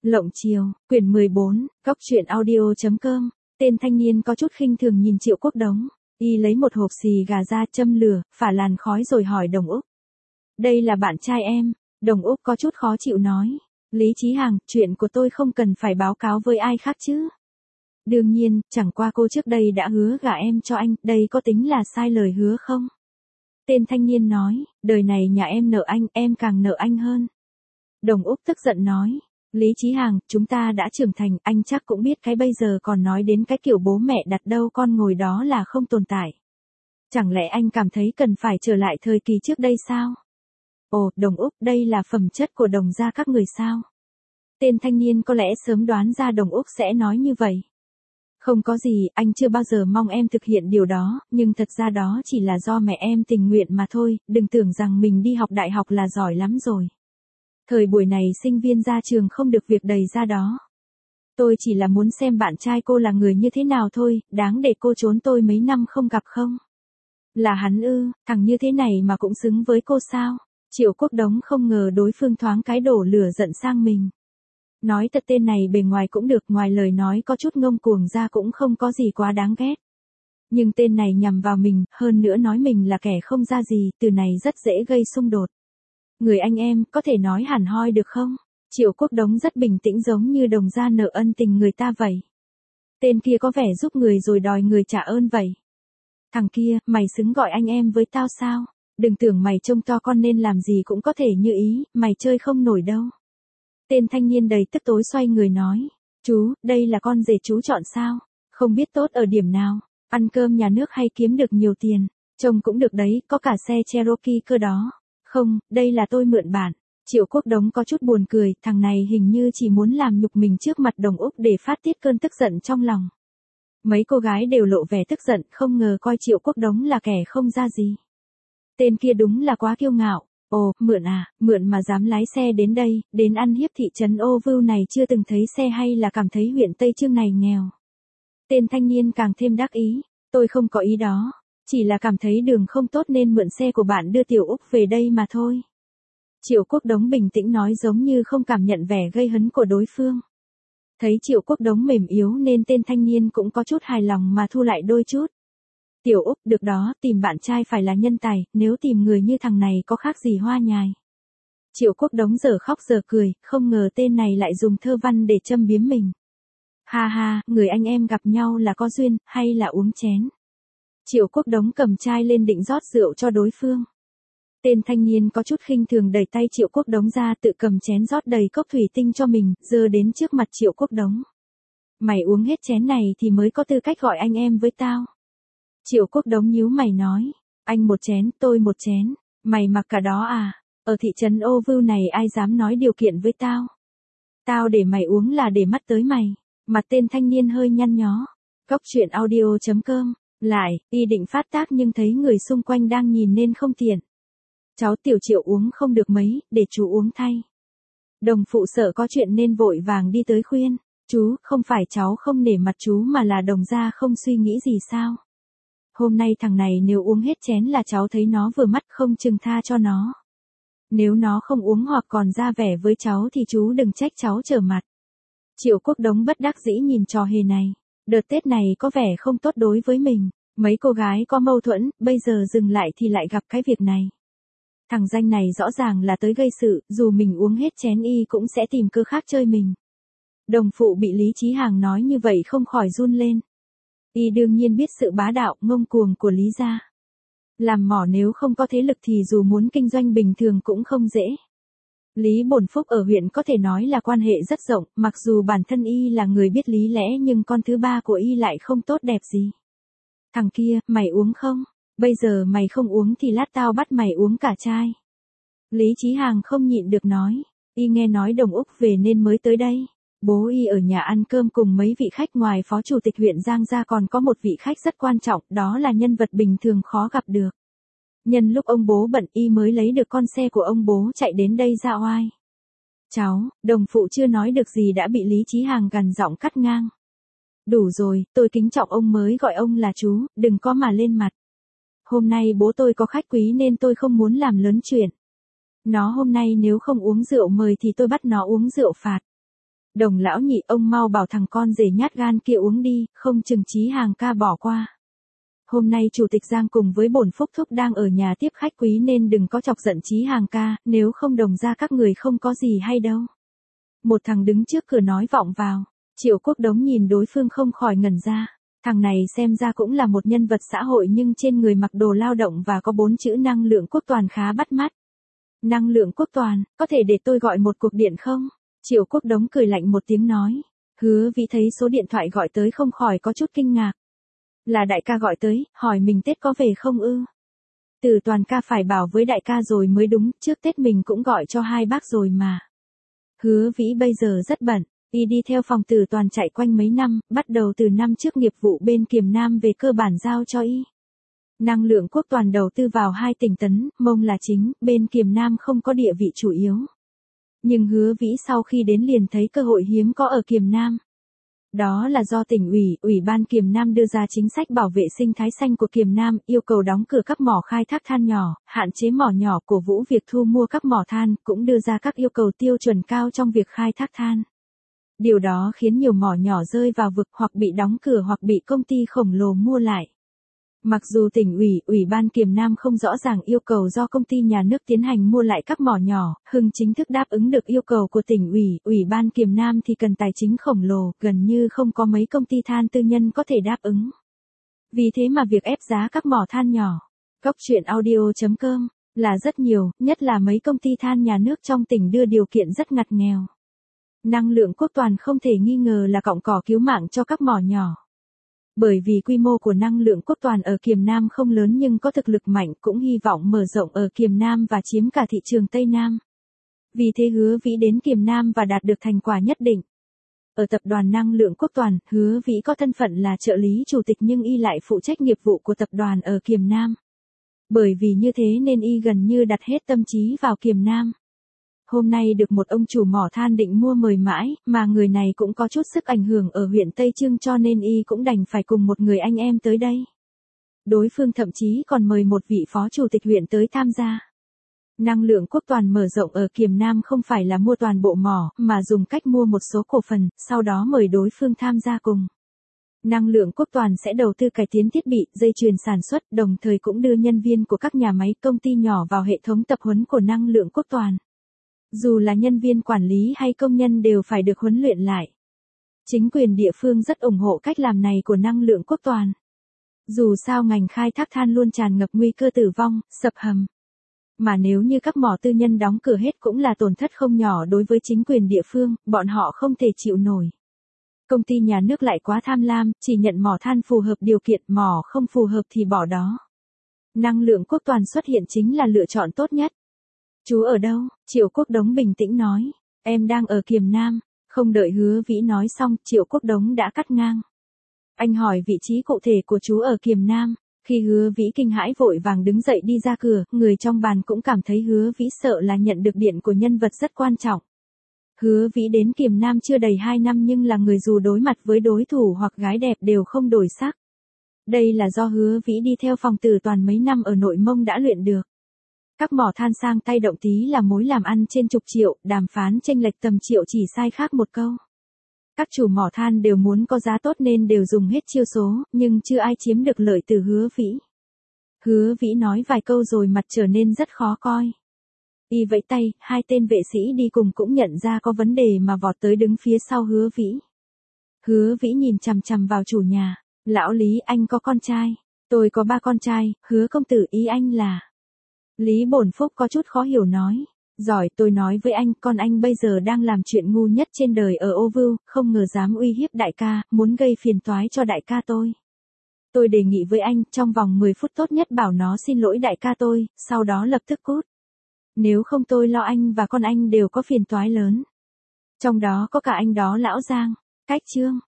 Lộng chiều, quyển 14, góc truyện audio.com. Tên thanh niên có chút khinh thường nhìn Triệu Quốc Đống. Y lấy một hộp xì gà ra châm lửa, phả làn khói rồi hỏi Đồng Úc. Đây là bạn trai em. Đồng Úc có chút khó chịu nói. Lý Chí Hằng, chuyện của tôi không cần phải báo cáo với ai khác chứ. Đương nhiên, chẳng qua cô trước đây đã hứa gả em cho anh, đây có tính là sai lời hứa không? Tên thanh niên nói, đời này nhà em nợ anh, em càng nợ anh hơn. Đồng Úc tức giận nói. Lý Chí Hằng, chúng ta đã trưởng thành, anh chắc cũng biết cái bây giờ còn nói đến cái kiểu bố mẹ đặt đâu con ngồi đó là không tồn tại. Chẳng lẽ anh cảm thấy cần phải trở lại thời kỳ trước đây sao? Ồ, Đồng Úc, đây là phẩm chất của Đồng gia các người sao? Tên thanh niên có lẽ sớm đoán ra Đồng Úc sẽ nói như vậy. Không có gì, anh chưa bao giờ mong em thực hiện điều đó, nhưng thật ra đó chỉ là do mẹ em tình nguyện mà thôi, đừng tưởng rằng mình đi học đại học là giỏi lắm rồi. Thời buổi này sinh viên ra trường không được việc đầy ra đó. Tôi chỉ là muốn xem bạn trai cô là người như thế nào thôi, đáng để cô trốn tôi mấy năm không gặp không? Là hắn ư, thằng như thế này mà cũng xứng với cô sao? Triệu Quốc Đống không ngờ đối phương thoáng cái đổ lửa giận sang mình. Nói thật tên này bề ngoài cũng được, ngoài lời nói có chút ngông cuồng ra cũng không có gì quá đáng ghét. Nhưng tên này nhằm vào mình, hơn nữa nói mình là kẻ không ra gì, từ này rất dễ gây xung đột. Người anh em, có thể nói hẳn hoi được không? Triệu Quốc Đống rất bình tĩnh giống như Đồng gia nợ ân tình người ta vậy. Tên kia có vẻ giúp người rồi đòi người trả ơn vậy. Thằng kia, mày xứng gọi anh em với tao sao? Đừng tưởng mày trông to con nên làm gì cũng có thể như ý, mày chơi không nổi đâu. Tên thanh niên đầy tức tối xoay người nói. Chú, đây là con rể chú chọn sao? Không biết tốt ở điểm nào? Ăn cơm nhà nước hay kiếm được nhiều tiền? Trông cũng được đấy, có cả xe Cherokee cơ đó. Không, đây là tôi mượn bản. Triệu Quốc Đống có chút buồn cười, thằng này hình như chỉ muốn làm nhục mình trước mặt Đồng Úc để phát tiết cơn tức giận trong lòng. Mấy cô gái đều lộ vẻ tức giận, không ngờ coi Triệu Quốc Đống là kẻ không ra gì. Tên kia đúng là quá kiêu ngạo. Ồ, mượn à, mượn mà dám lái xe đến đây, đến ăn hiếp thị trấn Ô Vưu này chưa từng thấy xe hay là cảm thấy huyện Tây Chương này nghèo. Tên thanh niên càng thêm đắc ý, tôi không có ý đó. Chỉ là cảm thấy đường không tốt nên mượn xe của bạn đưa Tiểu Úc về đây mà thôi. Triệu Quốc Đống bình tĩnh nói giống như không cảm nhận vẻ gây hấn của đối phương. Thấy Triệu Quốc Đống mềm yếu nên tên thanh niên cũng có chút hài lòng mà thu lại đôi chút. Tiểu Úc, được đó, tìm bạn trai phải là nhân tài, nếu tìm người như thằng này có khác gì hoa nhài. Triệu Quốc Đống giờ khóc giờ cười, không ngờ tên này lại dùng thơ văn để châm biếm mình. Ha ha, người anh em gặp nhau là có duyên, hay là uống chén. Triệu Quốc Đống cầm chai lên định rót rượu cho đối phương. Tên thanh niên có chút khinh thường đẩy tay Triệu Quốc Đống ra tự cầm chén rót đầy cốc thủy tinh cho mình, giơ đến trước mặt Triệu Quốc Đống. Mày uống hết chén này thì mới có tư cách gọi anh em với tao. Triệu Quốc Đống nhíu mày nói, anh một chén, tôi một chén, mày mặc cả đó à, ở thị trấn Ô Vưu này ai dám nói điều kiện với tao. Tao để mày uống là để mắt tới mày, mặt tên thanh niên hơi nhăn nhó. Góc truyện audio.com. Lại, y định phát tác nhưng thấy người xung quanh đang nhìn nên không tiện. Cháu Tiểu Triệu uống không được mấy, để chú uống thay. Đồng phụ sợ có chuyện nên vội vàng đi tới khuyên. Chú, không phải cháu không nể mặt chú mà là Đồng gia không suy nghĩ gì sao. Hôm nay thằng này nếu uống hết chén là cháu thấy nó vừa mắt không chừng tha cho nó. Nếu nó không uống hoặc còn ra vẻ với cháu thì chú đừng trách cháu trở mặt. Triệu Quốc Đống bất đắc dĩ nhìn trò hề này. Đợt Tết này có vẻ không tốt đối với mình. Mấy cô gái có mâu thuẫn, bây giờ dừng lại thì lại gặp cái việc này. Thằng danh này rõ ràng là tới gây sự, dù mình uống hết chén y cũng sẽ tìm cơ khác chơi mình. Đồng phụ bị Lý Chí Hằng nói như vậy không khỏi run lên. Y đương nhiên biết sự bá đạo, ngông cuồng của Lý gia. Làm mỏ nếu không có thế lực thì dù muốn kinh doanh bình thường cũng không dễ. Lý Bổn Phúc ở huyện có thể nói là quan hệ rất rộng, mặc dù bản thân y là người biết lý lẽ nhưng con thứ ba của y lại không tốt đẹp gì. Thằng kia, mày uống không? Bây giờ mày không uống thì lát tao bắt mày uống cả chai. Lý Chí Hằng không nhịn được nói, y nghe nói Đồng Úc về nên mới tới đây. Bố y ở nhà ăn cơm cùng mấy vị khách, ngoài phó chủ tịch huyện Giang ra còn có một vị khách rất quan trọng, đó là nhân vật bình thường khó gặp được. Nhân lúc ông bố bận y mới lấy được con xe của ông bố chạy đến đây ra oai. Cháu, đồng phụ chưa nói được gì đã bị Lý Chí Hằng gằn giọng cắt ngang. Đủ rồi, tôi kính trọng ông mới gọi ông là chú, đừng có mà lên mặt. Hôm nay bố tôi có khách quý nên tôi không muốn làm lớn chuyện. Nó hôm nay nếu không uống rượu mời thì tôi bắt nó uống rượu phạt. Đồng lão nhị, ông mau bảo thằng con rể nhát gan kia uống đi, không chừng Chí Hàng ca bỏ qua. Hôm nay chủ tịch Giang cùng với bổn Phúc Thúc đang ở nhà tiếp khách quý nên đừng có chọc giận Chí Hàng ca, nếu không đồng ra các người không có gì hay đâu. Một thằng đứng trước cửa nói vọng vào. Triệu Quốc Đống nhìn đối phương không khỏi ngẩn ra. Thằng này xem ra cũng là một nhân vật xã hội nhưng trên người mặc đồ lao động và có 4 chữ năng lượng quốc toàn khá bắt mắt. Năng lượng quốc toàn, có thể để tôi gọi một cuộc điện không? Triệu Quốc Đống cười lạnh một tiếng nói. Hứa Vĩ thấy số điện thoại gọi tới không khỏi có chút kinh ngạc. Là đại ca gọi tới, hỏi mình Tết có về không ư? Từ Toàn ca phải bảo với đại ca rồi mới đúng, trước Tết mình cũng gọi cho hai bác rồi mà. Hứa Vĩ bây giờ rất bận, y đi theo phòng Từ Toàn chạy quanh mấy năm, bắt đầu từ năm trước nghiệp vụ bên Kiềm Nam về cơ bản giao cho y. Năng lượng quốc toàn đầu tư vào 2 tỉnh Tấn, Mông là chính, bên Kiềm Nam không có địa vị chủ yếu. Nhưng Hứa Vĩ sau khi đến liền thấy cơ hội hiếm có ở Kiềm Nam. Đó là do tỉnh ủy, Ủy ban Kiềm Nam đưa ra chính sách bảo vệ sinh thái xanh của Kiềm Nam, yêu cầu đóng cửa các mỏ khai thác than nhỏ, hạn chế mỏ nhỏ, cổ vũ việc thu mua các mỏ than, cũng đưa ra các yêu cầu tiêu chuẩn cao trong việc khai thác than. Điều đó khiến nhiều mỏ nhỏ rơi vào vực hoặc bị đóng cửa hoặc bị công ty khổng lồ mua lại. Mặc dù tỉnh ủy, Ủy ban Kiềm Nam không rõ ràng yêu cầu do công ty nhà nước tiến hành mua lại các mỏ nhỏ, Hưng chính thức đáp ứng được yêu cầu của tỉnh ủy, Ủy ban Kiềm Nam thì cần tài chính khổng lồ, gần như không có mấy công ty than tư nhân có thể đáp ứng. Vì thế mà việc ép giá các mỏ than nhỏ, Cóc Truyện Audio.com, là rất nhiều, nhất là mấy công ty than nhà nước trong tỉnh đưa điều kiện rất ngặt nghèo. Năng lượng quốc toàn không thể nghi ngờ là cọng cỏ cứu mạng cho các mỏ nhỏ. Bởi vì quy mô của năng lượng quốc toàn ở Kiềm Nam không lớn nhưng có thực lực mạnh, cũng hy vọng mở rộng ở Kiềm Nam và chiếm cả thị trường Tây Nam. Vì thế Hứa Vĩ đến Kiềm Nam và đạt được thành quả nhất định. Ở tập đoàn năng lượng quốc toàn, Hứa Vĩ có thân phận là trợ lý chủ tịch nhưng y lại phụ trách nghiệp vụ của tập đoàn ở Kiềm Nam. Bởi vì như thế nên y gần như đặt hết tâm trí vào Kiềm Nam. Hôm nay được một ông chủ mỏ than định mua mời mãi, mà người này cũng có chút sức ảnh hưởng ở huyện Tây Chương cho nên y cũng đành phải cùng một người anh em tới đây. Đối phương thậm chí còn mời một vị phó chủ tịch huyện tới tham gia. Năng lượng quốc toàn mở rộng ở Kiềm Nam không phải là mua toàn bộ mỏ, mà dùng cách mua một số cổ phần, sau đó mời đối phương tham gia cùng. Năng lượng quốc toàn sẽ đầu tư cải tiến thiết bị, dây chuyền sản xuất, đồng thời cũng đưa nhân viên của các nhà máy, công ty nhỏ vào hệ thống tập huấn của năng lượng quốc toàn. Dù là nhân viên quản lý hay công nhân đều phải được huấn luyện lại. Chính quyền địa phương rất ủng hộ cách làm này của năng lượng quốc toàn. Dù sao ngành khai thác than luôn tràn ngập nguy cơ tử vong, sập hầm. Mà nếu như các mỏ tư nhân đóng cửa hết cũng là tổn thất không nhỏ đối với chính quyền địa phương, bọn họ không thể chịu nổi. Công ty nhà nước lại quá tham lam, chỉ nhận mỏ than phù hợp điều kiện, mỏ không phù hợp thì bỏ đó. Năng lượng quốc toàn xuất hiện chính là lựa chọn tốt nhất. Chú ở đâu? Triệu Quốc Đống bình tĩnh nói. Em đang ở Kiềm Nam. Không đợi Hứa Vĩ nói xong, Triệu Quốc Đống đã cắt ngang. Anh hỏi vị trí cụ thể của chú ở Kiềm Nam. Khi Hứa Vĩ kinh hãi vội vàng đứng dậy đi ra cửa, người trong bàn cũng cảm thấy Hứa Vĩ sợ là nhận được điện của nhân vật rất quan trọng. Hứa Vĩ đến Kiềm Nam chưa đầy 2 năm nhưng là người dù đối mặt với đối thủ hoặc gái đẹp đều không đổi sắc. Đây là do Hứa Vĩ đi theo phòng Từ Toàn mấy năm ở Nội Mông đã luyện được. Các mỏ than sang tay động tí là mối làm ăn trên chục triệu, đàm phán chênh lệch tầm triệu chỉ sai khác một câu. Các chủ mỏ than đều muốn có giá tốt nên đều dùng hết chiêu số, nhưng chưa ai chiếm được lợi từ Hứa Vĩ. Hứa Vĩ nói vài câu rồi mặt trở nên rất khó coi. Y vẫy tay, 2 tên vệ sĩ đi cùng cũng nhận ra có vấn đề mà vọt tới đứng phía sau Hứa Vĩ. Hứa Vĩ nhìn chằm chằm vào chủ nhà. Lão Lý, anh có con trai. Tôi có 3 con trai, Hứa công tử, ý anh là... Lý Bổn Phúc có chút khó hiểu nói. Giỏi, tôi nói với anh, con anh bây giờ đang làm chuyện ngu nhất trên đời ở Ô Vưu, không ngờ dám uy hiếp đại ca, muốn gây phiền toái cho đại ca tôi. Tôi đề nghị với anh, trong vòng 10 phút tốt nhất bảo nó xin lỗi đại ca tôi, sau đó lập tức cút. Nếu không tôi lo anh và con anh đều có phiền toái lớn. Trong đó có cả anh đó lão Giang. Cách chương.